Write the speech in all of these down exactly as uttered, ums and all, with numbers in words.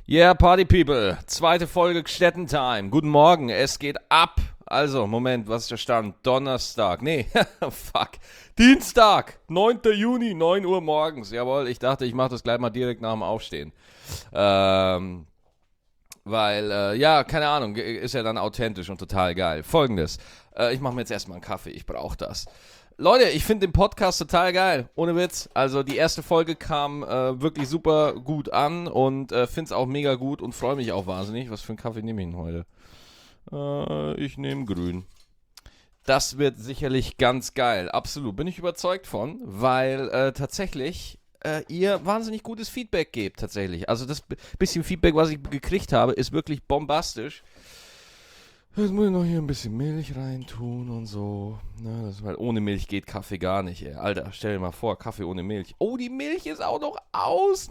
Yeah, Party People, zweite Folge Gstettentime. Guten Morgen, es geht ab. Also, Moment, was ist der Stand? Donnerstag, nee, fuck. Dienstag, neunter Juni, neun Uhr morgens. Jawohl, ich dachte, ich mache das gleich mal direkt nach dem Aufstehen. Ähm, weil, äh, ja, keine Ahnung, ist ja dann authentisch und total geil. Folgendes, äh, ich mache mir jetzt erstmal einen Kaffee, ich brauche das. Leute, ich finde den Podcast total geil, ohne Witz. Also die erste Folge kam äh, wirklich super gut an und äh, finde es auch mega gut und freue mich auch wahnsinnig. Was für einen Kaffee nehme ich denn heute? Äh, ich nehme grün. Das wird sicherlich ganz geil, absolut. Bin ich überzeugt von, weil äh, tatsächlich äh, ihr wahnsinnig gutes Feedback gebt, tatsächlich. Also das b- bisschen Feedback, was ich gekriegt habe, ist wirklich bombastisch. Jetzt muss ich noch hier ein bisschen Milch reintun und so. Na, das, weil ohne Milch geht Kaffee gar nicht, ey. Alter, stell dir mal vor, Kaffee ohne Milch. Oh, die Milch ist auch noch aus.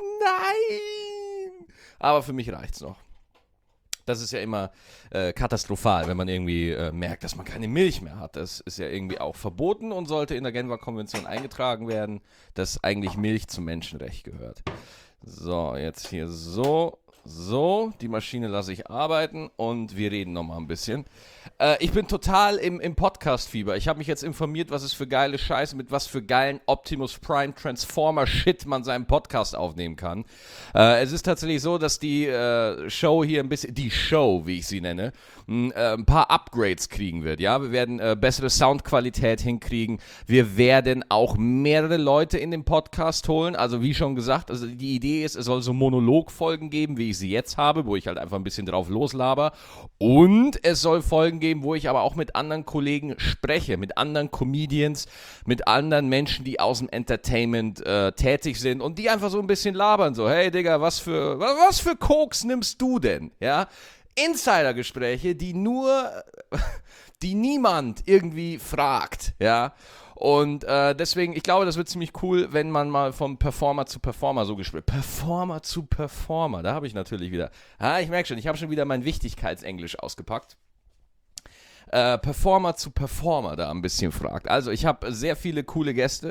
Nein! Aber für mich reicht's noch. Das ist ja immer äh, katastrophal, wenn man irgendwie äh, merkt, dass man keine Milch mehr hat. Das ist ja irgendwie auch verboten und sollte in der Genfer Konvention eingetragen werden, dass eigentlich Milch zum Menschenrecht gehört. So, jetzt hier so. So, die Maschine lasse ich arbeiten und wir reden nochmal ein bisschen. Äh, ich bin total im, im Podcast-Fieber. Ich habe mich jetzt informiert, was es für geile Scheiße, mit was für geilen Optimus Prime Transformer Shit man seinen Podcast aufnehmen kann. Äh, es ist tatsächlich so, dass die äh, Show hier ein bisschen, die Show, wie ich sie nenne, m, äh, ein paar Upgrades kriegen wird. Ja, wir werden äh, bessere Soundqualität hinkriegen. Wir werden auch mehrere Leute in den Podcast holen. Also wie schon gesagt, also die Idee ist, es soll so Monologfolgen geben, wie ich sie jetzt habe, wo ich halt einfach ein bisschen drauf loslaber. Und es soll Folgen geben, wo ich aber auch mit anderen Kollegen spreche, mit anderen Comedians, mit anderen Menschen, die aus dem Entertainment äh, tätig sind und die einfach so ein bisschen labern, so, hey Digga, was für, was für Koks nimmst du denn? Ja, Insidergespräche, die nur, die niemand irgendwie fragt, ja. Und äh, deswegen, ich glaube, das wird ziemlich cool, wenn man mal vom Performer zu Performer so gespielt. Performer zu Performer, da habe ich natürlich wieder. Ah, ich merke schon, ich habe schon wieder mein Wichtigkeitsenglisch ausgepackt. Äh, Performer zu Performer da ein bisschen fragt. Also ich habe sehr viele coole Gäste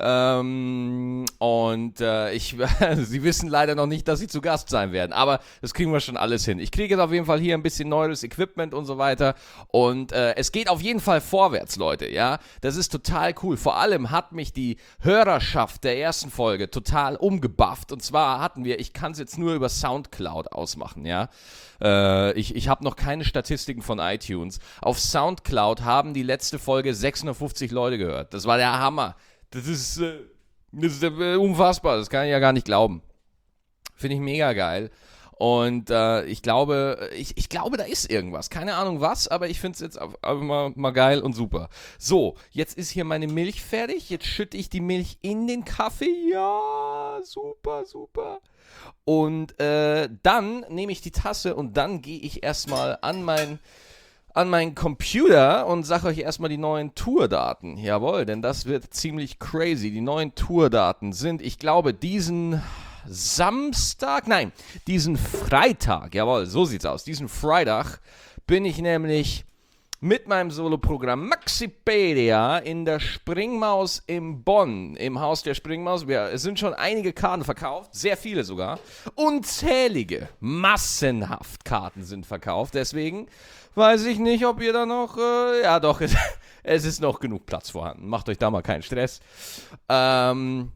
ähm, und äh, ich, sie wissen leider noch nicht, dass sie zu Gast sein werden, aber das kriegen wir schon alles hin. Ich kriege jetzt auf jeden Fall hier ein bisschen neues Equipment und so weiter und äh, es geht auf jeden Fall vorwärts, Leute, ja. Das ist total cool. Vor allem hat mich die Hörerschaft der ersten Folge total umgebufft und zwar hatten wir, ich kann es jetzt nur über Soundcloud ausmachen, ja. Äh, ich ich habe noch keine Statistiken von iTunes. Auf Soundcloud haben die letzte Folge sechshundertfünfzig Leute gehört. Das war der Hammer. Das ist, äh, das ist äh, unfassbar. Das kann ich ja gar nicht glauben. Finde ich mega geil. Und äh, ich glaube, ich, ich glaube, da ist irgendwas. Keine Ahnung was, aber ich finde es jetzt einfach mal, mal geil und super. So, jetzt ist hier meine Milch fertig. Jetzt schütte ich die Milch in den Kaffee. Ja, super, super. Und äh, dann nehme ich die Tasse und dann gehe ich erstmal an mein an meinen Computer und sage euch erstmal die neuen Tourdaten. Jawohl, denn das wird ziemlich crazy. Die neuen Tourdaten sind, ich glaube, diesen Samstag, nein, diesen Freitag, jawohl, so sieht's aus. Diesen Freitag bin ich nämlich mit meinem Soloprogramm Maxipedia in der Springmaus in Bonn, im Haus der Springmaus. Wir, es sind schon einige Karten verkauft, sehr viele sogar. Unzählige, massenhaft Karten sind verkauft. Deswegen weiß ich nicht, ob ihr da noch, äh, ja doch, es, es ist noch genug Platz vorhanden. Macht euch da mal keinen Stress. Ähm...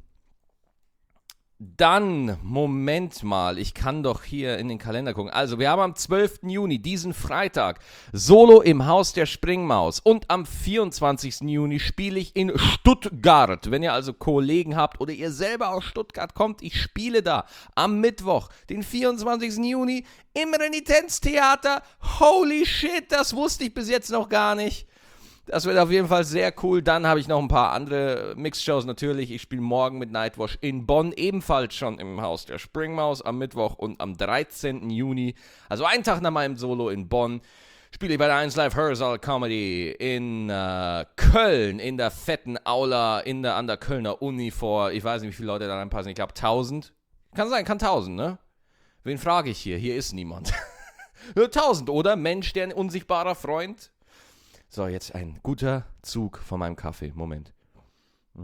Dann, Moment mal, ich kann doch hier in den Kalender gucken. Also, wir haben am zwölften Juni, diesen Freitag, Solo im Haus der Springmaus. Und am vierundzwanzigsten Juni spiele ich in Stuttgart. Wenn ihr also Kollegen habt oder ihr selber aus Stuttgart kommt, ich spiele da am Mittwoch, den vierundzwanzigsten Juni, im Renitenztheater. Holy shit, das wusste ich bis jetzt noch gar nicht. Das wird auf jeden Fall sehr cool. Dann habe ich noch ein paar andere Mixshows natürlich. Ich spiele morgen mit Nightwash in Bonn, ebenfalls schon im Haus der Springmaus am Mittwoch und am dreizehnten Juni, also einen Tag nach meinem Solo in Bonn, spiele ich bei der eins Live Hörsaal Comedy in äh, Köln, in der fetten Aula, in der, an der Kölner Uni vor, ich weiß nicht, wie viele Leute da reinpassen, ich glaube tausend. Kann sein, kann tausend, ne? Wen frage ich hier? Hier ist niemand. tausend, oder? Mensch, der ein unsichtbarer Freund. So, jetzt ein guter Zug von meinem Kaffee. Moment.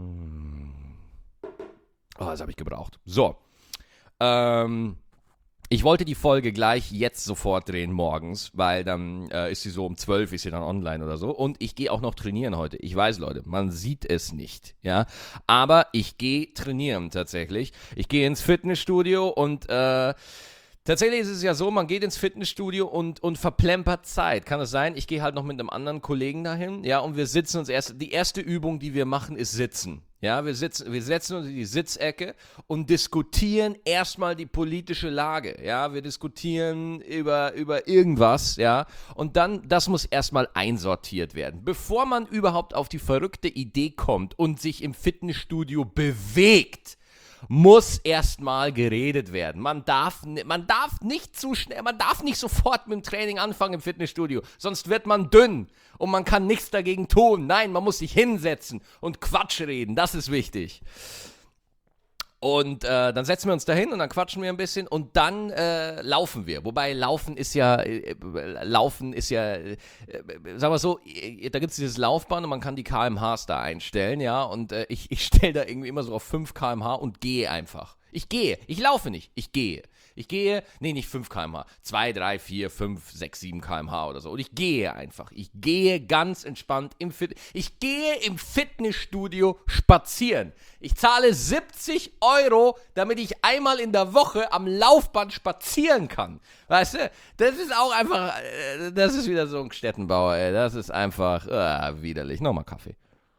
Oh, das habe ich gebraucht. So. Ähm, Ich wollte die Folge gleich jetzt sofort drehen morgens, weil dann äh, ist sie so um zwölf, ist sie dann online oder so. Und ich gehe auch noch trainieren heute. Ich weiß, Leute, man sieht es nicht, ja. Aber ich gehe trainieren tatsächlich. Ich gehe ins Fitnessstudio und äh, tatsächlich ist es ja so, man geht ins Fitnessstudio und, und verplempert Zeit. Kann es sein? Ich gehe halt noch mit einem anderen Kollegen dahin, ja, und wir sitzen uns erst, die erste Übung, die wir machen, ist Sitzen. Ja, wir sitzen, wir setzen uns in die Sitzecke und diskutieren erstmal die politische Lage, ja, wir diskutieren über, über irgendwas, ja, und dann, das muss erstmal einsortiert werden, bevor man überhaupt auf die verrückte Idee kommt und sich im Fitnessstudio bewegt. Muss erstmal geredet werden. Man darf, man darf nicht zu schnell, man darf nicht sofort mit dem Training anfangen im Fitnessstudio, sonst wird man dünn und man kann nichts dagegen tun. Nein, man muss sich hinsetzen und Quatsch reden, das ist wichtig. Und äh, dann setzen wir uns dahin und dann quatschen wir ein bisschen und dann äh, laufen wir. Wobei Laufen ist ja, äh, Laufen ist ja, äh, sagen wir so, äh, da gibt es dieses Laufband und man kann die Kilometer pro Stunde da einstellen, ja. Und äh, ich, ich stelle da irgendwie immer so auf fünf Kilometer pro Stunde und gehe einfach. Ich gehe, ich laufe nicht, ich gehe. Ich gehe, nee, nicht fünf Kilometer pro Stunde, zwei, drei, vier, fünf, sechs, sieben Kilometer pro Stunde oder so. Und ich gehe einfach. Ich gehe ganz entspannt im Fit. Ich gehe im Fitnessstudio spazieren. Ich zahle siebzig Euro, damit ich einmal in der Woche am Laufband spazieren kann. Weißt du, das ist auch einfach, das ist wieder so ein Städtenbauer, ey. Das ist einfach äh, widerlich. Nochmal Kaffee.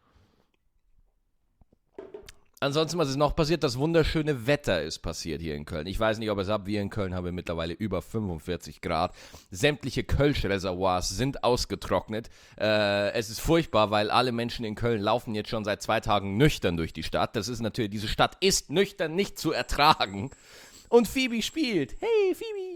Ansonsten, was ist noch passiert? Das wunderschöne Wetter ist passiert hier in Köln. Ich weiß nicht, ob es ab, wir in Köln haben wir mittlerweile über fünfundvierzig Grad. Sämtliche Kölsch-Reservoirs sind ausgetrocknet. Äh, es ist furchtbar, weil alle Menschen in Köln laufen jetzt schon seit zwei Tagen nüchtern durch die Stadt. Das ist natürlich, diese Stadt ist nüchtern nicht zu ertragen. Und Phoebe spielt. Hey, Phoebe!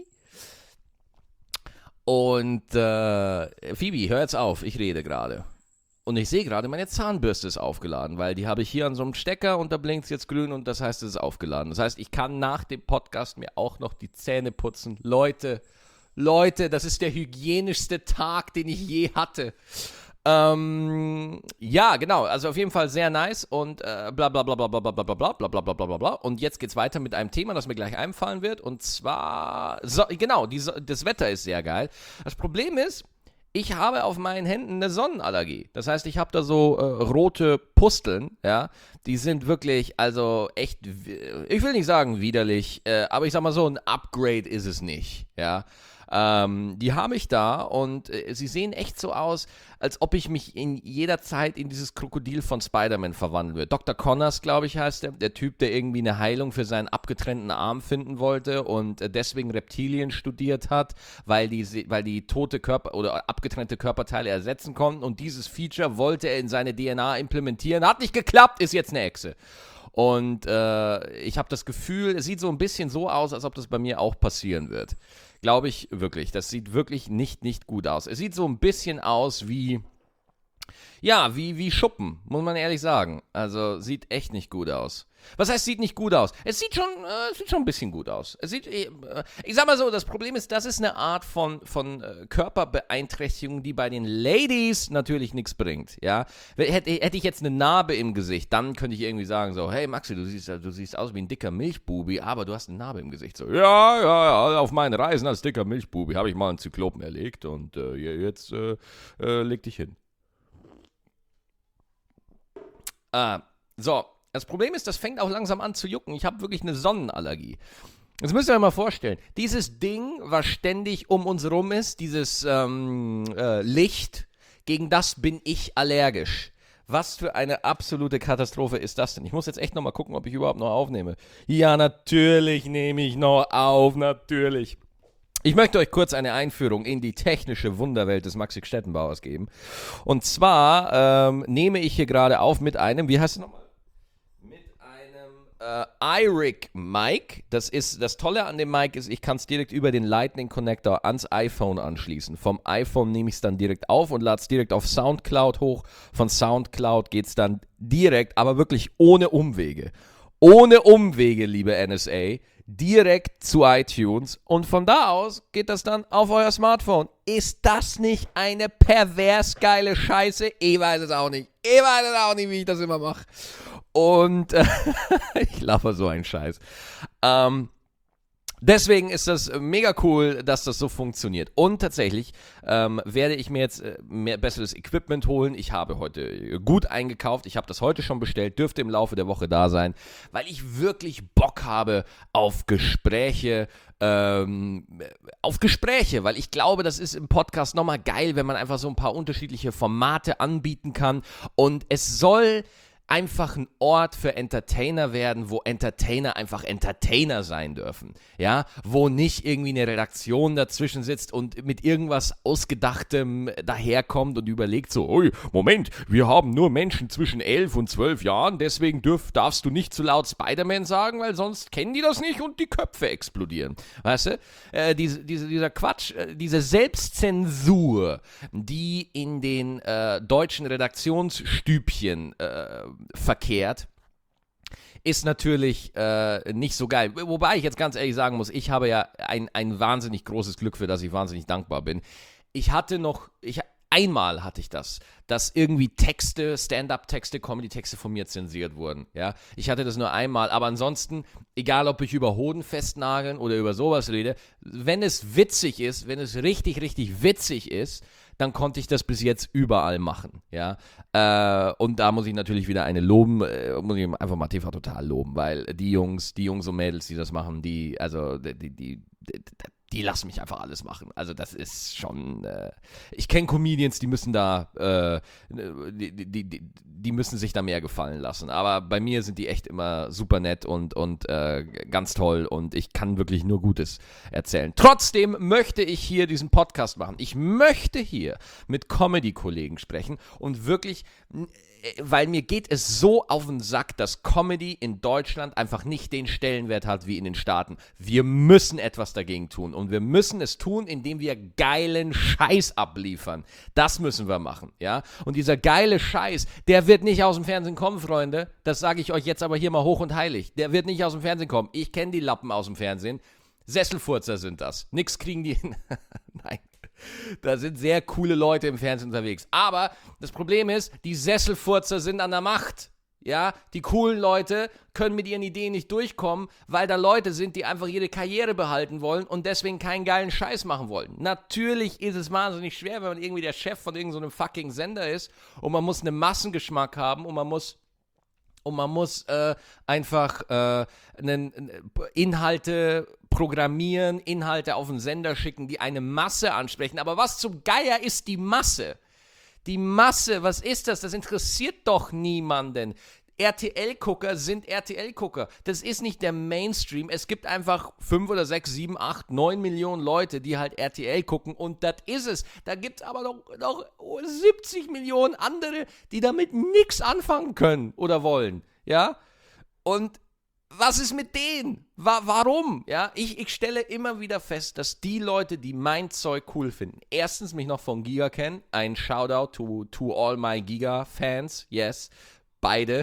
Und äh, Phoebe, hör jetzt auf, ich rede gerade. Und ich sehe gerade, meine Zahnbürste ist aufgeladen, weil die habe ich hier an so einem Stecker und da blinkt es jetzt grün und das heißt, es ist aufgeladen. Das heißt, ich kann nach dem Podcast mir auch noch die Zähne putzen. Leute, Leute, das ist der hygienischste Tag, den ich je hatte. Ähm, ja, genau, also auf jeden Fall sehr nice und äh, bla bla bla bla bla bla bla bla bla bla bla bla bla bla. Und jetzt geht's weiter mit einem Thema, das mir gleich einfallen wird und zwar, so, genau, die, das Wetter ist sehr geil. Das Problem ist, ich habe auf meinen Händen eine Sonnenallergie. Das heißt, ich habe da so äh, rote Pusteln, ja. Die sind wirklich, also echt, ich will nicht sagen widerlich, äh, aber ich sag mal so, ein Upgrade ist es nicht, ja. Ähm, die habe ich da und äh, sie sehen echt so aus, als ob ich mich in jeder Zeit in dieses Krokodil von Spider-Man verwandeln würde. Doktor Connors, glaube ich, heißt der, der Typ, der irgendwie eine Heilung für seinen abgetrennten Arm finden wollte und äh, deswegen Reptilien studiert hat, weil die, weil die tote Körper oder abgetrennte Körperteile ersetzen konnten und dieses Feature wollte er in seine D N A implementieren. Hat nicht geklappt, ist jetzt eine Echse. Und äh, ich habe das Gefühl, es sieht so ein bisschen so aus, als ob das bei mir auch passieren wird. Glaube ich wirklich. Das sieht wirklich nicht, nicht gut aus. Es sieht so ein bisschen aus wie, ja, wie, wie Schuppen, muss man ehrlich sagen. Also sieht echt nicht gut aus. Was heißt, sieht nicht gut aus? Es sieht schon, äh, sieht schon ein bisschen gut aus. Es sieht, äh, ich sag mal so, das Problem ist, das ist eine Art von, von äh, Körperbeeinträchtigung, die bei den Ladies natürlich nichts bringt, ja. Hätte, hätte ich jetzt eine Narbe im Gesicht, dann könnte ich irgendwie sagen so, hey Maxi, du siehst, du siehst aus wie ein dicker Milchbubi, aber du hast eine Narbe im Gesicht. So, ja, ja, ja, auf meinen Reisen als dicker Milchbubi habe ich mal einen Zyklopen erlegt und äh, jetzt äh, äh, leg dich hin. Äh, so. Das Problem ist, das fängt auch langsam an zu jucken. Ich habe wirklich eine Sonnenallergie. Jetzt müsst ihr euch mal vorstellen, dieses Ding, was ständig um uns rum ist, dieses ähm, äh, Licht, gegen das bin ich allergisch. Was für eine absolute Katastrophe ist das denn? Ich muss jetzt echt nochmal gucken, ob ich überhaupt noch aufnehme. Ja, natürlich nehme ich noch auf, natürlich. Ich möchte euch kurz eine Einführung in die technische Wunderwelt des Maxi Stettenbauers geben. Und zwar ähm, nehme ich hier gerade auf mit einem, wie heißt es nochmal? Äh, iRig Mic. Das ist das Tolle an dem Mic ist, ich kann es direkt über den Lightning Connector ans iPhone anschließen. Vom iPhone nehme ich es dann direkt auf und lade es direkt auf Soundcloud hoch. Von Soundcloud geht es dann direkt, aber wirklich ohne Umwege. Ohne Umwege, liebe N S A, direkt zu iTunes und von da aus geht das dann auf euer Smartphone. Ist das nicht eine pervers geile Scheiße? Ich weiß es auch nicht. Ich weiß es auch nicht, wie ich das immer mache. Und äh, ich lache so einen Scheiß. Ähm, Deswegen ist das mega cool, dass das so funktioniert. Und tatsächlich ähm, werde ich mir jetzt äh, mehr besseres Equipment holen. Ich habe heute gut eingekauft. Ich habe das heute schon bestellt, dürfte im Laufe der Woche da sein, weil ich wirklich Bock habe auf Gespräche. Ähm, auf Gespräche, weil ich glaube, das ist im Podcast nochmal geil, wenn man einfach so ein paar unterschiedliche Formate anbieten kann. Und es soll einfach ein Ort für Entertainer werden, wo Entertainer einfach Entertainer sein dürfen, ja, wo nicht irgendwie eine Redaktion dazwischen sitzt und mit irgendwas Ausgedachtem daherkommt und überlegt so, ui, Moment, wir haben nur Menschen zwischen elf und zwölf Jahren, deswegen dürf, darfst du nicht zu laut Spider-Man sagen, weil sonst kennen die das nicht und die Köpfe explodieren, weißt du, äh, diese, diese, dieser Quatsch, äh, diese Selbstzensur, die in den äh, deutschen Redaktionsstübchen äh, verkehrt, ist natürlich äh, nicht so geil. Wobei ich jetzt ganz ehrlich sagen muss, ich habe ja ein, ein wahnsinnig großes Glück, für das ich wahnsinnig dankbar bin. Ich hatte noch, ich, einmal hatte ich das, dass irgendwie Texte, Stand-up-Texte, Comedy-Texte von mir zensiert wurden. Ja? Ich hatte das nur einmal, aber ansonsten, egal ob ich über Hoden festnageln oder über sowas rede, wenn es witzig ist, wenn es richtig, richtig witzig ist, dann konnte ich das bis jetzt überall machen, ja, äh, und da muss ich natürlich wieder eine loben, äh, muss ich einfach mal T V Total loben, weil die Jungs, die Jungs und Mädels, die das machen, die, also, die, die, die, die lassen mich einfach alles machen, also das ist schon, äh, ich kenne Comedians, die müssen da, äh, die, die, die, die müssen sich da mehr gefallen lassen, aber bei mir sind die echt immer super nett und, und äh, ganz toll und ich kann wirklich nur Gutes erzählen. Trotzdem möchte ich hier diesen Podcast machen. Ich möchte hier mit Comedy-Kollegen sprechen und wirklich, weil mir geht es so auf den Sack, dass Comedy in Deutschland einfach nicht den Stellenwert hat wie in den Staaten. Wir müssen etwas dagegen tun und wir müssen es tun, indem wir geilen Scheiß abliefern. Das müssen wir machen, ja. Und dieser geile Scheiß, der wird nicht aus dem Fernsehen kommen, Freunde. Das sage ich euch jetzt aber hier mal hoch und heilig. Der wird nicht aus dem Fernsehen kommen. Ich kenne die Lappen aus dem Fernsehen. Sesselfurzer sind das. Nix kriegen die hin. Nein. Da sind sehr coole Leute im Fernsehen unterwegs. Aber das Problem ist, die Sesselfurzer sind an der Macht. Ja, die coolen Leute können mit ihren Ideen nicht durchkommen, weil da Leute sind, die einfach ihre Karriere behalten wollen und deswegen keinen geilen Scheiß machen wollen. Natürlich ist es wahnsinnig schwer, wenn man irgendwie der Chef von irgendeinem so fucking Sender ist und man muss einen Massengeschmack haben und man muss und man muss äh, einfach äh, einen, Inhalte programmieren, Inhalte auf den Sender schicken, die eine Masse ansprechen. Aber was zum Geier ist die Masse? Die Masse, was ist das? Das interessiert doch niemanden. R T L-Gucker sind R T L-Gucker. Das ist nicht der Mainstream. Es gibt einfach fünf oder sechs, sieben, acht, neun Millionen Leute, die halt R T L gucken und das ist es. Da gibt es aber noch, noch siebzig Millionen andere, die damit nichts anfangen können oder wollen. Ja? Und was ist mit denen? Wa- warum? Ja, ich, ich stelle immer wieder fest, dass die Leute, die mein Zeug cool finden, erstens mich noch von Giga kennen. Ein Shoutout to, to all my Giga-Fans. Yes, beide.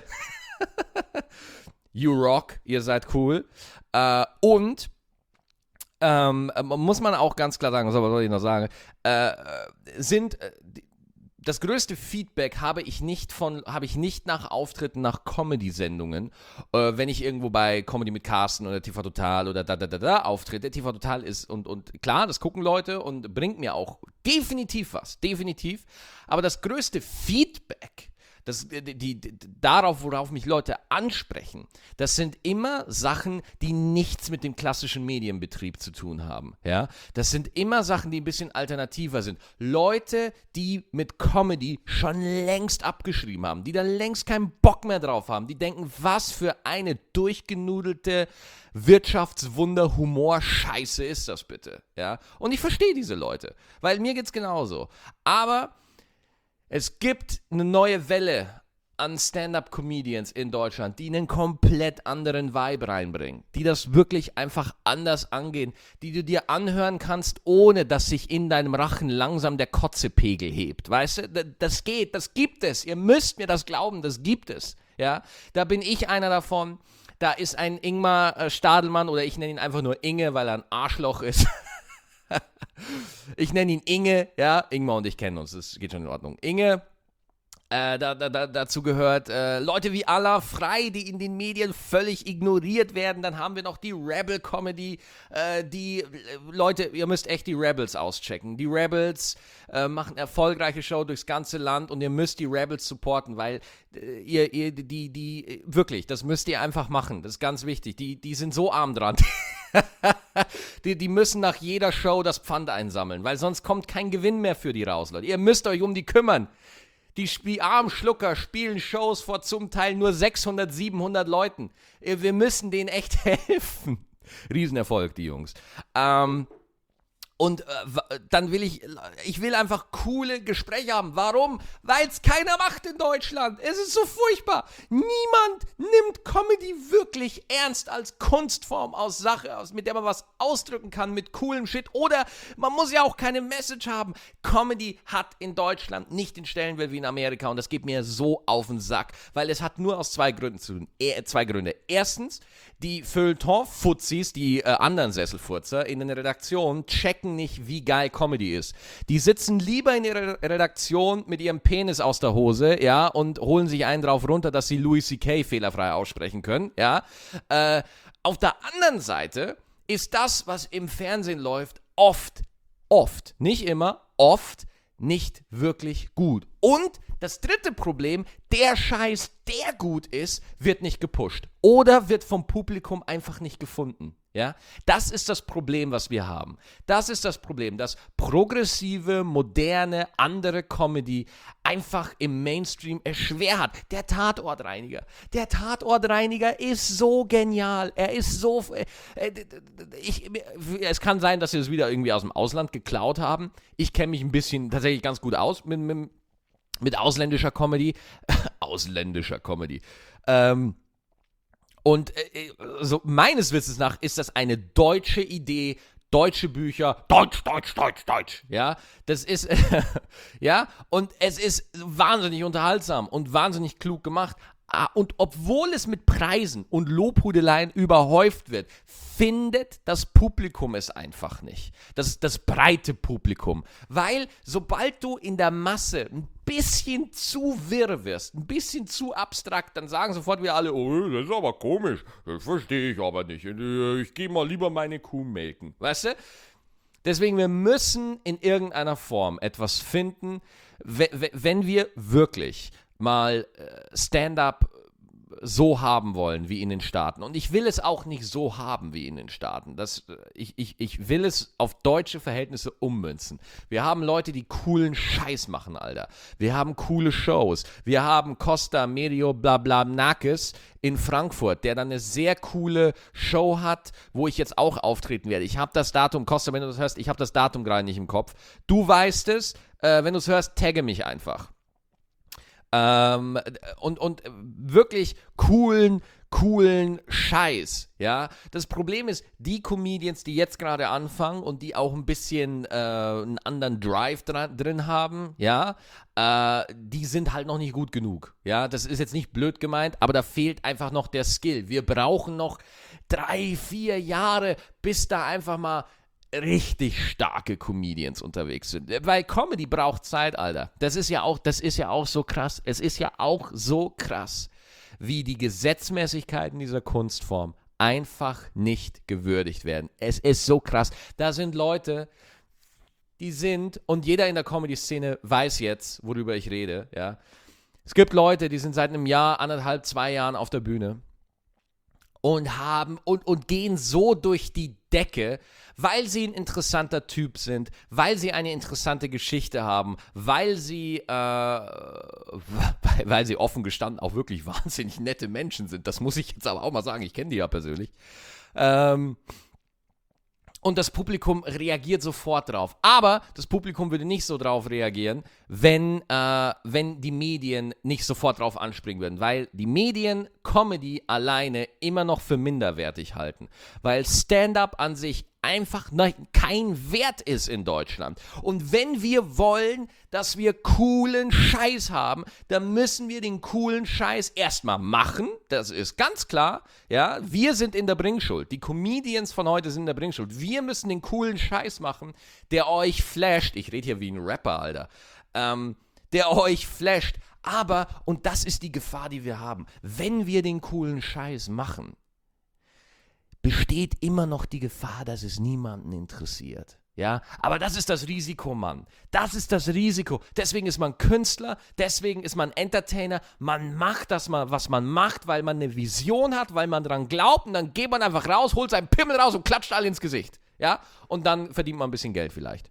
You rock, ihr seid cool. Äh, und ähm, muss man auch ganz klar sagen, was soll ich noch sagen, äh, sind äh, das größte Feedback habe ich nicht von, habe ich nicht nach Auftritten, nach Comedy-Sendungen, äh, wenn ich irgendwo bei Comedy mit Carsten oder T V Total oder da da da da auftrete. T V Total ist, und, und klar, das gucken Leute und bringt mir auch definitiv was, definitiv. Aber das größte Feedback, das, die, die, darauf, worauf mich Leute ansprechen, das sind immer Sachen, die nichts mit dem klassischen Medienbetrieb zu tun haben. Ja? Das sind immer Sachen, die ein bisschen alternativer sind. Leute, die mit Comedy schon längst abgeschrieben haben, die da längst keinen Bock mehr drauf haben, die denken, was für eine durchgenudelte Wirtschaftswunder-Humor-Scheiße ist das bitte. Ja? Und ich verstehe diese Leute, weil mir geht's genauso. Aber es gibt eine neue Welle an Stand-Up-Comedians in Deutschland, die einen komplett anderen Vibe reinbringen, die das wirklich einfach anders angehen, die du dir anhören kannst, ohne dass sich in deinem Rachen langsam der Kotzepegel hebt, weißt du, das geht, das gibt es, ihr müsst mir das glauben, das gibt es, ja, da bin ich einer davon, da ist ein Ingmar Stadelmann, oder ich nenne ihn einfach nur Inge, weil er ein Arschloch ist. Ich nenne ihn Inge, ja, Ingmar und ich kennen uns, das geht schon in Ordnung. Inge, Äh, da, da, da, dazu gehört äh, Leute wie Allah Frei, die in den Medien völlig ignoriert werden. Dann haben wir noch die Rebel-Comedy. Äh, die äh, Leute, ihr müsst echt die Rebels auschecken. Die Rebels äh, machen erfolgreiche Show durchs ganze Land und ihr müsst die Rebels supporten, weil äh, ihr, ihr, die, die, wirklich, das müsst ihr einfach machen. Das ist ganz wichtig. Die, die sind so arm dran. die, die müssen nach jeder Show das Pfand einsammeln, weil sonst kommt kein Gewinn mehr für die raus, Leute. Ihr müsst euch um die kümmern. Die, die armen Schlucker spielen Shows vor zum Teil nur sechshundert, siebenhundert Leuten. Wir müssen denen echt helfen. Riesenerfolg, die Jungs. Ähm... Und äh, dann will ich, ich will einfach coole Gespräche haben. Warum? Weil es keiner macht in Deutschland. Es ist so furchtbar. Niemand nimmt Comedy wirklich ernst als Kunstform aus Sache, aus, mit der man was ausdrücken kann, mit coolem Shit. Oder man muss ja auch keine Message haben. Comedy hat in Deutschland nicht den Stellenwert wie in Amerika und das geht mir so auf den Sack. Weil es hat nur aus zwei Gründen zu tun. E- zwei Gründe. Erstens, die Feuilleton-Fuzis, die äh, anderen Sesselfurzer in den Redaktionen checken nicht, wie geil Comedy ist. Die sitzen lieber in ihrer Redaktion mit ihrem Penis aus der Hose, ja, und holen sich einen drauf runter, dass sie Louis C K fehlerfrei aussprechen können, ja. Äh, auf der anderen Seite ist das, was im Fernsehen läuft, oft, oft, nicht immer, oft nicht wirklich gut. Und das dritte Problem, der Scheiß, der gut ist, wird nicht gepusht. Oder wird vom Publikum einfach nicht gefunden. Ja? Das ist das Problem, was wir haben. Das ist das Problem, dass progressive, moderne, andere Comedy einfach im Mainstream es schwer hat. Der Tatortreiniger. Der Tatortreiniger ist so genial. Er ist so... Äh, ich, es kann sein, dass sie es wieder irgendwie aus dem Ausland geklaut haben. Ich kenne mich ein bisschen tatsächlich ganz gut aus mit, mit, mit ausländischer Comedy. ausländischer Comedy. Ähm... Und äh, so meines Wissens nach ist das eine deutsche Idee, deutsche Bücher, Deutsch, Deutsch, Deutsch, Deutsch, ja, das ist, ja, und es ist wahnsinnig unterhaltsam und wahnsinnig klug gemacht. Und obwohl es mit Preisen und Lobhudeleien überhäuft wird, findet das Publikum es einfach nicht. Das, das breite Publikum. Weil sobald du in der Masse ein bisschen zu wirr wirst, ein bisschen zu abstrakt, dann sagen sofort wieder alle, oh, das ist aber komisch, das verstehe ich aber nicht. Ich gehe mal lieber meine Kuh melken. Weißt du? Deswegen, wir müssen in irgendeiner Form etwas finden, wenn wir wirklich mal äh, Stand-up so haben wollen wie in den Staaten. Und ich will es auch nicht so haben wie in den Staaten. Das, ich, ich, ich will es auf deutsche Verhältnisse ummünzen. Wir haben Leute, die coolen Scheiß machen, Alter. Wir haben coole Shows. Wir haben Costa Medio Blablabnakis in Frankfurt, der dann eine sehr coole Show hat, wo ich jetzt auch auftreten werde. Ich habe das Datum, Costa, wenn du das hörst, ich habe das Datum gerade nicht im Kopf. Du weißt es, äh, wenn du es hörst, tagge mich einfach. Ähm, und, und wirklich coolen, coolen Scheiß, ja. Das Problem ist, die Comedians, die jetzt gerade anfangen und die auch ein bisschen äh, einen anderen Drive dra- drin haben, ja, äh, die sind halt noch nicht gut genug, ja. Das ist jetzt nicht blöd gemeint, aber da fehlt einfach noch der Skill. Wir brauchen noch drei, vier Jahre, bis da einfach mal richtig starke Comedians unterwegs sind. Weil Comedy braucht Zeit, Alter. Das ist ja auch, das ist ja auch so krass. Es ist ja auch so krass, wie die Gesetzmäßigkeiten dieser Kunstform einfach nicht gewürdigt werden. Es ist so krass. Da sind Leute, die sind, und jeder in der Comedy-Szene weiß jetzt, worüber ich rede, ja. Es gibt Leute, die sind seit einem Jahr, anderthalb, zwei Jahren auf der Bühne und haben und, und gehen so durch die Decke, weil sie ein interessanter Typ sind, weil sie eine interessante Geschichte haben, weil sie, äh, weil sie offen gestanden auch wirklich wahnsinnig nette Menschen sind. Das muss ich jetzt aber auch mal sagen, ich kenne die ja persönlich. Ähm, Und das Publikum reagiert sofort drauf. Aber das Publikum würde nicht so drauf reagieren, wenn, äh, wenn die Medien nicht sofort drauf anspringen würden. Weil die Medien Comedy alleine immer noch für minderwertig halten. Weil Stand-up an sich einfach kein Wert ist in Deutschland. Und wenn wir wollen, dass wir coolen Scheiß haben, dann müssen wir den coolen Scheiß erstmal machen. Das ist ganz klar. Ja, wir sind in der Bringschuld. Die Comedians von heute sind in der Bringschuld. Wir müssen den coolen Scheiß machen, der euch flasht. Ich rede hier wie ein Rapper, Alter. Ähm, der euch flasht. Aber, und das ist die Gefahr, die wir haben, wenn wir den coolen Scheiß machen, besteht immer noch die Gefahr, dass es niemanden interessiert. Ja, aber das ist das Risiko, Mann. Das ist das Risiko. Deswegen ist man Künstler, deswegen ist man Entertainer. Man macht das mal, was man macht, weil man eine Vision hat, weil man dran glaubt und dann geht man einfach raus, holt seinen Pimmel raus und klatscht alle ins Gesicht. Ja, und dann verdient man ein bisschen Geld vielleicht.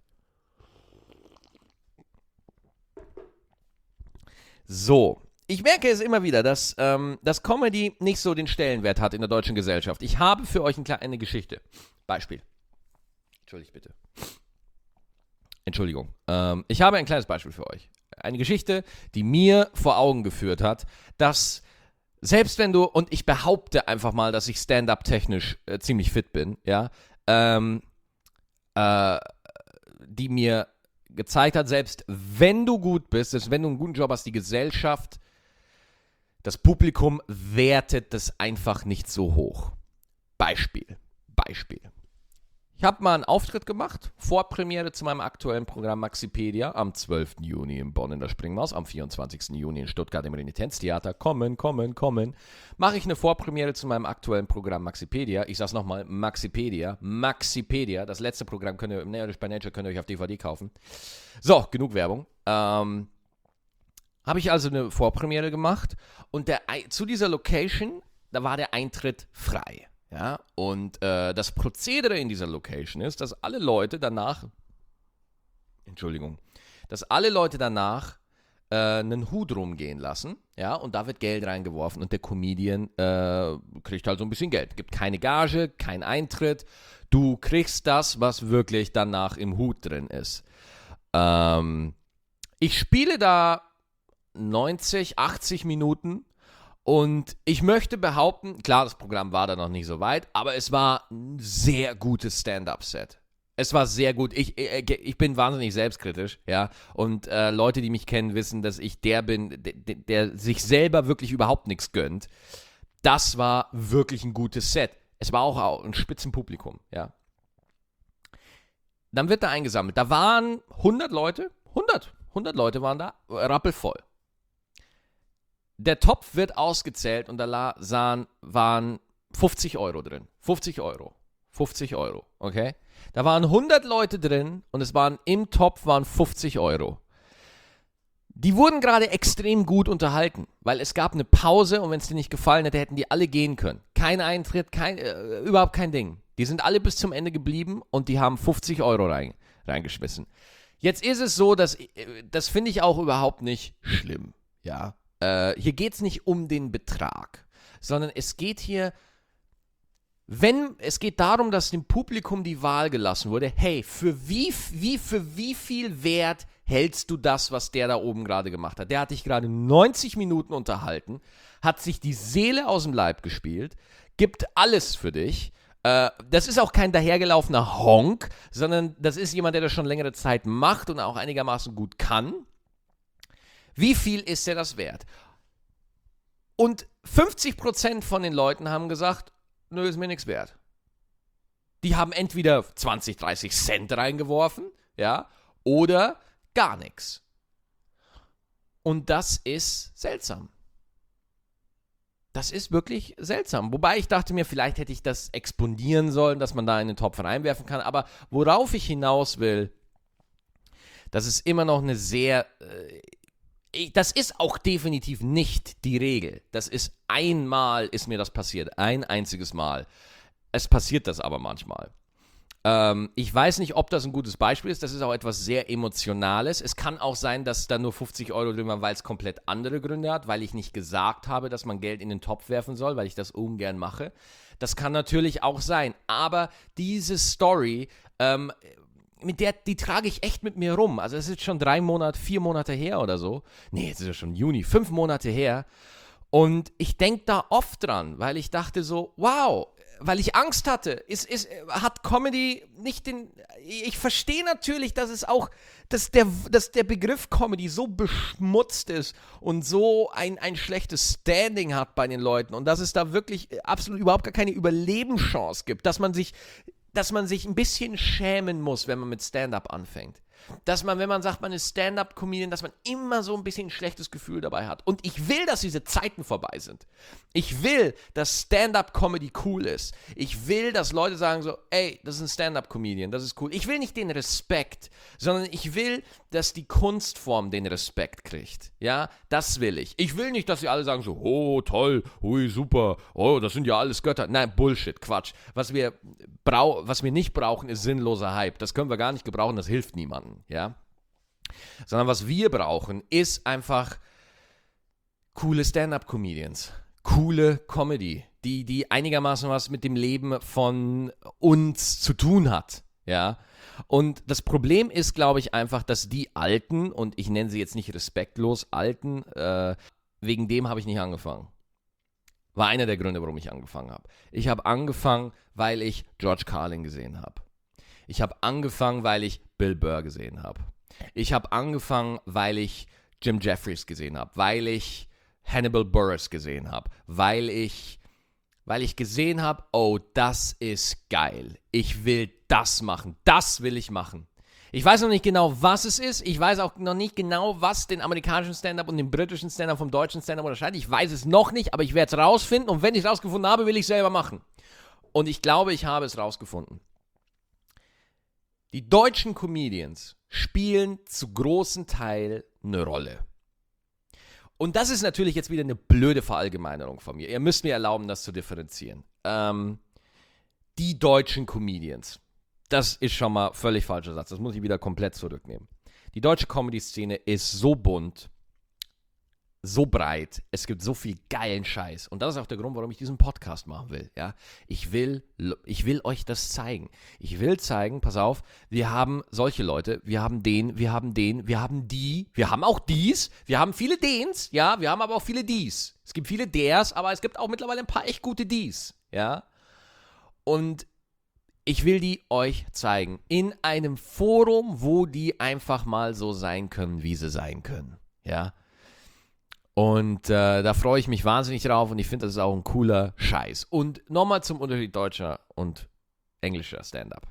So. Ich merke es immer wieder, dass, ähm, dass Comedy nicht so den Stellenwert hat in der deutschen Gesellschaft. Ich habe für euch eine, eine Geschichte. Beispiel. Entschuldigt bitte. Entschuldigung. Ähm, ich habe ein kleines Beispiel für euch. Eine Geschichte, die mir vor Augen geführt hat, dass selbst wenn du, und ich behaupte einfach mal, dass ich Stand-up technisch äh, ziemlich fit bin, ja, ähm, äh, die mir gezeigt hat, selbst wenn du gut bist, selbst wenn du einen guten Job hast, die Gesellschaft, das Publikum wertet das einfach nicht so hoch. Beispiel, Beispiel. Ich habe mal einen Auftritt gemacht, Vorpremiere zu meinem aktuellen Programm Maxipedia am zwölften Juni in Bonn in der Springmaus, am vierundzwanzigsten Juni in Stuttgart im Renitenztheater. Kommen, kommen, kommen. Mache ich eine Vorpremiere zu meinem aktuellen Programm Maxipedia. Ich sag's nochmal, Maxipedia, Maxipedia. Das letzte Programm könnt ihr, Nerdist by Nature könnt ihr euch auf D V D kaufen. So, genug Werbung. Ähm, habe ich also eine Vorpremiere gemacht und der, zu dieser Location, da war der Eintritt frei. Ja, und äh, das Prozedere in dieser Location ist, dass alle Leute danach, Entschuldigung, dass alle Leute danach äh, einen Hut rumgehen lassen, ja, und da wird Geld reingeworfen und der Comedian äh, kriegt halt so ein bisschen Geld. Gibt keine Gage, kein Eintritt, du kriegst das, was wirklich danach im Hut drin ist. Ähm, ich spiele da neunzig, achtzig Minuten und ich möchte behaupten, klar, das Programm war da noch nicht so weit, aber es war ein sehr gutes Stand-up-Set. Es war sehr gut. Ich, ich, ich bin wahnsinnig selbstkritisch, ja, und äh, Leute, die mich kennen, wissen, dass ich der bin, der, der sich selber wirklich überhaupt nichts gönnt. Das war wirklich ein gutes Set. Es war auch ein Spitzenpublikum, ja. Dann wird da eingesammelt. Da waren hundert Leute, hundert, hundert Leute waren da, rappelvoll. Der Topf wird ausgezählt und da sahen, waren fünfzig Euro drin. fünfzig Euro. fünfzig Euro, okay? Da waren hundert Leute drin und es waren im Topf waren fünfzig Euro. Die wurden gerade extrem gut unterhalten, weil es gab eine Pause und wenn es dir nicht gefallen hätte, hätten die alle gehen können. Kein Eintritt, kein, äh, überhaupt kein Ding. Die sind alle bis zum Ende geblieben und die haben fünfzig Euro rein, reingeschmissen. Jetzt ist es so, dass, das finde ich auch überhaupt nicht schlimm, ja. Äh, hier geht es nicht um den Betrag, sondern es geht hier, wenn, es geht darum, dass dem Publikum die Wahl gelassen wurde, hey, für wie, wie, für wie viel Wert hältst du das, was der da oben gerade gemacht hat? Der hat dich gerade neunzig Minuten unterhalten, hat sich die Seele aus dem Leib gespielt, gibt alles für dich. Äh, das ist auch kein dahergelaufener Honk, sondern das ist jemand, der das schon längere Zeit macht und auch einigermaßen gut kann. Wie viel ist er das wert? Und fünfzig Prozent von den Leuten haben gesagt, nö, ist mir nichts wert. Die haben entweder zwanzig, dreißig Cent reingeworfen, ja, oder gar nichts. Und das ist seltsam. Das ist wirklich seltsam. Wobei ich dachte mir, vielleicht hätte ich das exponieren sollen, dass man da in den Topf reinwerfen kann. Aber worauf ich hinaus will, das ist immer noch eine sehr... Äh, Das ist auch definitiv nicht die Regel. Das ist einmal, ist mir das passiert. Ein einziges Mal. Es passiert das aber manchmal. Ähm, ich weiß nicht, ob das ein gutes Beispiel ist. Das ist auch etwas sehr Emotionales. Es kann auch sein, dass da nur fünfzig Euro drin waren, weil es komplett andere Gründe hat, weil ich nicht gesagt habe, dass man Geld in den Topf werfen soll, weil ich das ungern mache. Das kann natürlich auch sein. Aber diese Story... Ähm, mit der, die trage ich echt mit mir rum. Also es ist schon drei Monate, vier Monate her oder so. Nee, jetzt ist ja schon Juni, fünf Monate her. Und ich denke da oft dran, weil ich dachte so, wow, weil ich Angst hatte. Ist, ist, hat Comedy nicht den... Ich verstehe natürlich, dass es auch, dass der, dass der Begriff Comedy so beschmutzt ist und so ein, ein schlechtes Standing hat bei den Leuten und dass es da wirklich absolut überhaupt gar keine Überlebenschance gibt, dass man sich... dass man sich ein bisschen schämen muss, wenn man mit Stand-up anfängt. Dass man, wenn man sagt, man ist Stand-Up-Comedian, dass man immer so ein bisschen ein schlechtes Gefühl dabei hat. Und ich will, dass diese Zeiten vorbei sind. Ich will, dass Stand-Up-Comedy cool ist. Ich will, dass Leute sagen so, ey, das ist ein Stand-Up-Comedian, das ist cool. Ich will nicht den Respekt, sondern ich will, dass die Kunstform den Respekt kriegt. Ja, das will ich. Ich will nicht, dass sie alle sagen so, oh, toll, hui, super, oh, das sind ja alles Götter. Nein, Bullshit, Quatsch. Was wir, brau- was wir nicht brauchen, ist sinnloser Hype. Das können wir gar nicht gebrauchen, das hilft niemandem. Ja, sondern was wir brauchen, ist einfach coole Stand-Up-Comedians, coole Comedy, die, die einigermaßen was mit dem Leben von uns zu tun hat, ja, und das Problem ist, glaube ich, einfach, dass die Alten, und ich nenne sie jetzt nicht respektlos Alten, äh, wegen dem habe ich nicht angefangen. War einer der Gründe, warum ich angefangen habe. Ich habe angefangen, weil ich George Carlin gesehen habe. Ich habe angefangen, weil ich Bill Burr gesehen habe. Ich habe angefangen, weil ich Jim Jeffries gesehen habe, weil ich Hannibal Buress gesehen habe, weil ich, weil ich gesehen habe, oh, das ist geil. Ich will das machen. Das will ich machen. Ich weiß noch nicht genau, was es ist. Ich weiß auch noch nicht genau, was den amerikanischen Stand-Up und den britischen Stand-Up vom deutschen Stand-Up unterscheidet. Ich weiß es noch nicht, aber ich werde es rausfinden. Und wenn ich es rausgefunden habe, will ich es selber machen. Und ich glaube, ich habe es rausgefunden. Die deutschen Comedians spielen zu großen Teil eine Rolle. Und das ist natürlich jetzt wieder eine blöde Verallgemeinerung von mir. Ihr müsst mir erlauben, das zu differenzieren. Ähm, die deutschen Comedians. Das ist schon mal völlig falscher Satz. Das muss ich wieder komplett zurücknehmen. Die deutsche Comedy-Szene ist so bunt, so breit, es gibt so viel geilen Scheiß. Und das ist auch der Grund, warum ich diesen Podcast machen will. Ja? Ich will, ich will euch das zeigen. Ich will zeigen, pass auf, wir haben solche Leute, wir haben den, wir haben den, wir haben die, wir haben auch dies, wir haben viele dens, ja, wir haben aber auch viele dies. Es gibt viele ders, aber es gibt auch mittlerweile ein paar echt gute dies. Ja? Und ich will die euch zeigen in einem Forum, wo die einfach mal so sein können, wie sie sein können. Ja? Und äh, da freue ich mich wahnsinnig drauf und ich finde, das ist auch ein cooler Scheiß. Und nochmal zum Unterschied deutscher und englischer Stand-Up.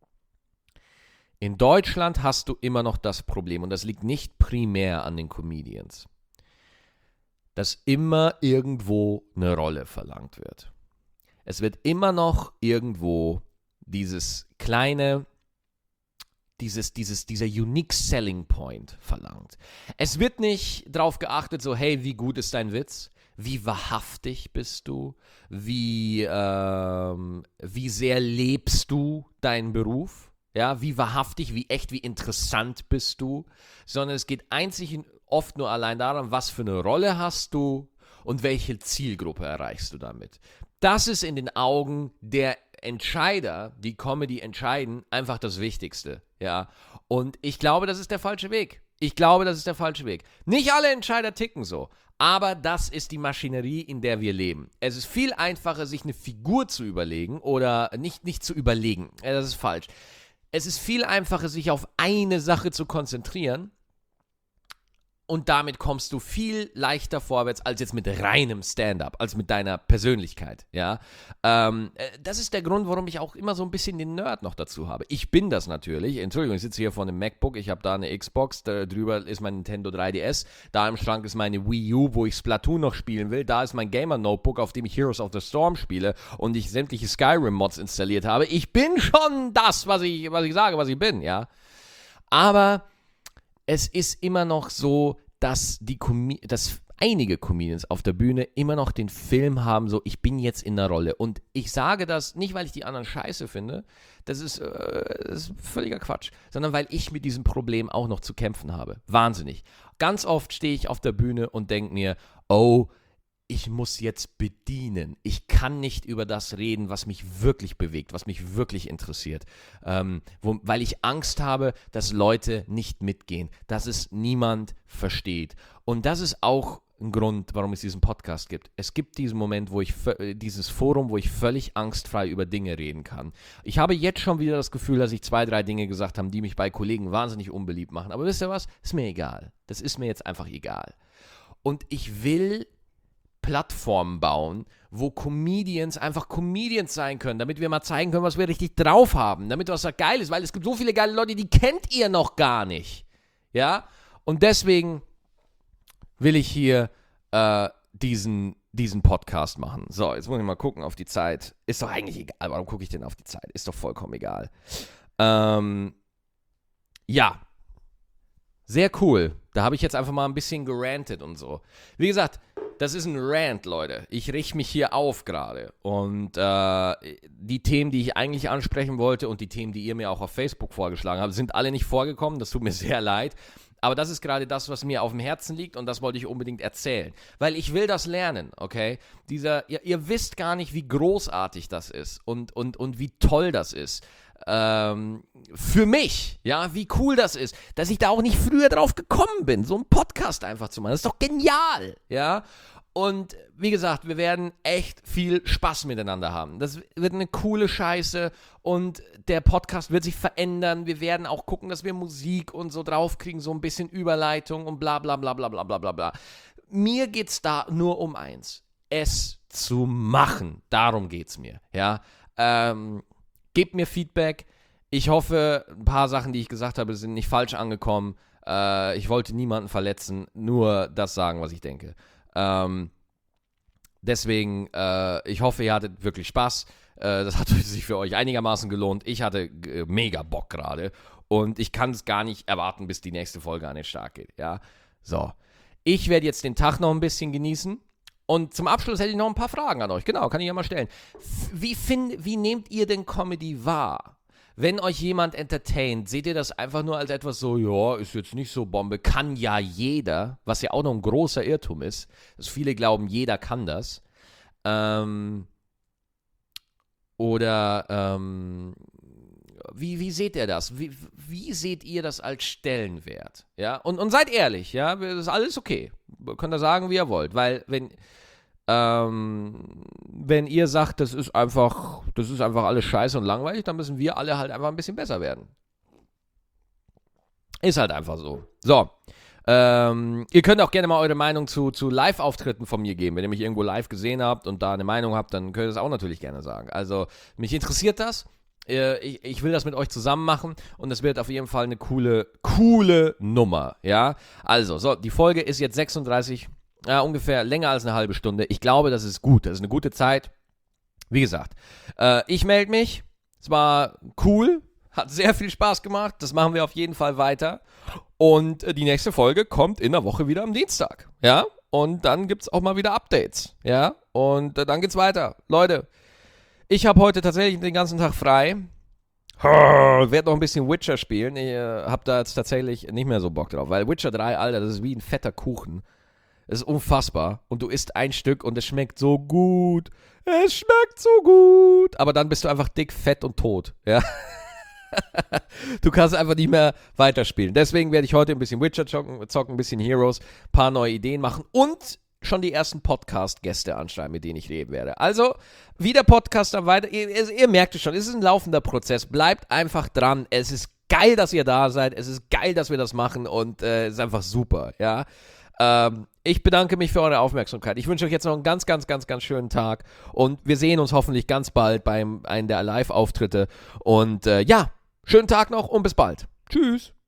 In Deutschland hast du immer noch das Problem, und das liegt nicht primär an den Comedians, dass immer irgendwo eine Rolle verlangt wird. Es wird immer noch irgendwo dieses kleine, Dieses, dieses, dieser unique selling point verlangt. Es wird nicht darauf geachtet, so, hey, wie gut ist dein Witz? Wie wahrhaftig bist du? Wie, ähm, wie sehr lebst du deinen Beruf? Ja, wie wahrhaftig, wie echt, wie interessant bist du? Sondern es geht einzig und oft nur allein darum, was für eine Rolle hast du und welche Zielgruppe erreichst du damit. Das ist in den Augen der Entscheider, die Comedy entscheiden, einfach das Wichtigste, ja. Und ich glaube, das ist der falsche Weg. Ich glaube, das ist der falsche Weg. Nicht alle Entscheider ticken so, aber das ist die Maschinerie, in der wir leben. Es ist viel einfacher, sich eine Figur zu überlegen oder nicht, nicht zu überlegen. Das ist falsch. Es ist viel einfacher, sich auf eine Sache zu konzentrieren. Und damit kommst du viel leichter vorwärts als jetzt mit reinem Stand-up, als mit deiner Persönlichkeit, ja. Ähm, das ist der Grund, warum ich auch immer so ein bisschen den Nerd noch dazu habe. Ich bin das natürlich. Entschuldigung, ich sitze hier vor einem MacBook, ich habe da eine Xbox, da drüber ist mein Nintendo drei D S, da im Schrank ist meine Wii U, wo ich Splatoon noch spielen will, da ist mein Gamer-Notebook, auf dem ich Heroes of the Storm spiele und ich sämtliche Skyrim-Mods installiert habe. Ich bin schon das, was ich, was ich sage, was ich bin, ja. Aber es ist immer noch so, dass, die Com- dass einige Comedians auf der Bühne immer noch den Film haben, so, ich bin jetzt in der Rolle. Und ich sage das nicht, weil ich die anderen scheiße finde, das ist, äh, das ist völliger Quatsch, sondern weil ich mit diesem Problem auch noch zu kämpfen habe. Wahnsinnig. Ganz oft stehe ich auf der Bühne und denke mir, oh, ich muss jetzt bedienen. Ich kann nicht über das reden, was mich wirklich bewegt, was mich wirklich interessiert. Ähm, wo, weil ich Angst habe, dass Leute nicht mitgehen, dass es niemand versteht. Und das ist auch ein Grund, warum es diesen Podcast gibt. Es gibt diesen Moment, wo ich, dieses Forum, wo ich völlig angstfrei über Dinge reden kann. Ich habe jetzt schon wieder das Gefühl, dass ich zwei, drei Dinge gesagt habe, die mich bei Kollegen wahnsinnig unbeliebt machen. Aber wisst ihr was? Ist mir egal. Das ist mir jetzt einfach egal. Und ich will Plattformen bauen, wo Comedians einfach Comedians sein können, damit wir mal zeigen können, was wir richtig drauf haben, damit was da geil ist, weil es gibt so viele geile Leute, die kennt ihr noch gar nicht, ja, und deswegen will ich hier äh, diesen, diesen Podcast machen. So, jetzt muss ich mal gucken auf die Zeit, ist doch eigentlich egal, warum gucke ich denn auf die Zeit, ist doch vollkommen egal. Ähm, ja, sehr cool, da habe ich jetzt einfach mal ein bisschen gerantet und so. Wie gesagt, das ist ein Rant, Leute. Ich richte mich hier auf gerade. Und äh, die Themen, die ich eigentlich ansprechen wollte und die Themen, die ihr mir auch auf Facebook vorgeschlagen habt, sind alle nicht vorgekommen. Das tut mir sehr leid. Aber das ist gerade das, was mir auf dem Herzen liegt und das wollte ich unbedingt erzählen. Weil ich will das lernen, okay? Dieser, ihr, ihr wisst gar nicht, wie großartig das ist und, und, und wie toll das ist. Ähm, für mich, ja, wie cool das ist, dass ich da auch nicht früher drauf gekommen bin, so einen Podcast einfach zu machen. Das ist doch genial, ja. Und wie gesagt, wir werden echt viel Spaß miteinander haben. Das wird eine coole Scheiße und der Podcast wird sich verändern. Wir werden auch gucken, dass wir Musik und so draufkriegen, so ein bisschen Überleitung und bla bla bla bla bla bla bla bla. Mir geht's da nur um eins, es zu machen. Darum geht's mir, ja. Ähm, gebt mir Feedback. Ich hoffe, ein paar Sachen, die ich gesagt habe, sind nicht falsch angekommen. Äh, ich wollte niemanden verletzen, nur das sagen, was ich denke. Ähm, deswegen, äh, ich hoffe, ihr hattet wirklich Spaß. Äh, das hat sich für euch einigermaßen gelohnt. Ich hatte äh, mega Bock gerade und ich kann es gar nicht erwarten, bis die nächste Folge an den Start geht. Ja, so. Ich werde jetzt den Tag noch ein bisschen genießen und zum Abschluss hätte ich noch ein paar Fragen an euch. Genau, kann ich ja mal stellen. Wie, find, wie nehmt ihr denn Comedy wahr? Wenn euch jemand entertaint, seht ihr das einfach nur als etwas so, ja, ist jetzt nicht so Bombe, kann ja jeder, was ja auch noch ein großer Irrtum ist, dass viele glauben, jeder kann das. Ähm, oder ähm, wie, wie seht ihr das? Wie, wie seht ihr das als Stellenwert? Ja, und, und seid ehrlich, ja, das ist alles okay. Könnt ihr sagen, wie ihr wollt, weil wenn... Ähm, wenn ihr sagt, das ist einfach, das ist einfach alles scheiße und langweilig, dann müssen wir alle halt einfach ein bisschen besser werden. Ist halt einfach so. So. Ähm, ihr könnt auch gerne mal eure Meinung zu, zu Live-Auftritten von mir geben. Wenn ihr mich irgendwo live gesehen habt und da eine Meinung habt, dann könnt ihr das auch natürlich gerne sagen. Also, mich interessiert das. Äh, ich, ich will das mit euch zusammen machen und es wird auf jeden Fall eine coole, coole Nummer. Ja. Also, so, die Folge ist jetzt sechsunddreißig Ja, ungefähr länger als eine halbe Stunde. Ich glaube, das ist gut. Das ist eine gute Zeit. Wie gesagt, äh, ich melde mich. Es war cool. Hat sehr viel Spaß gemacht. Das machen wir auf jeden Fall weiter. Und äh, die nächste Folge kommt in der Woche wieder am Dienstag. Ja? Und dann gibt es auch mal wieder Updates. Ja? Und äh, dann geht's weiter. Leute, ich habe heute tatsächlich den ganzen Tag frei. Ich werde noch ein bisschen Witcher spielen. Ich äh, habe da jetzt tatsächlich nicht mehr so Bock drauf. Weil Witcher drei, Alter, das ist wie ein fetter Kuchen. Es ist unfassbar. Und du isst ein Stück und es schmeckt so gut. Es schmeckt so gut. Aber dann bist du einfach dick, fett und tot. Ja. Du kannst einfach nicht mehr weiterspielen. Deswegen werde ich heute ein bisschen Witcher zocken, zocken ein bisschen Heroes, ein paar neue Ideen machen und schon die ersten Podcast-Gäste anschreiben, mit denen ich reden werde. Also, wie der Podcast dann weiter. Ihr, ihr merkt es schon, es ist ein laufender Prozess. Bleibt einfach dran. Es ist geil, dass ihr da seid. Es ist geil, dass wir das machen und äh, es ist einfach super. Ja. Ähm, ich bedanke mich für eure Aufmerksamkeit. Ich wünsche euch jetzt noch einen ganz, ganz, ganz, ganz schönen Tag und wir sehen uns hoffentlich ganz bald bei einem der Live-Auftritte und äh, ja, schönen Tag noch und bis bald. Tschüss.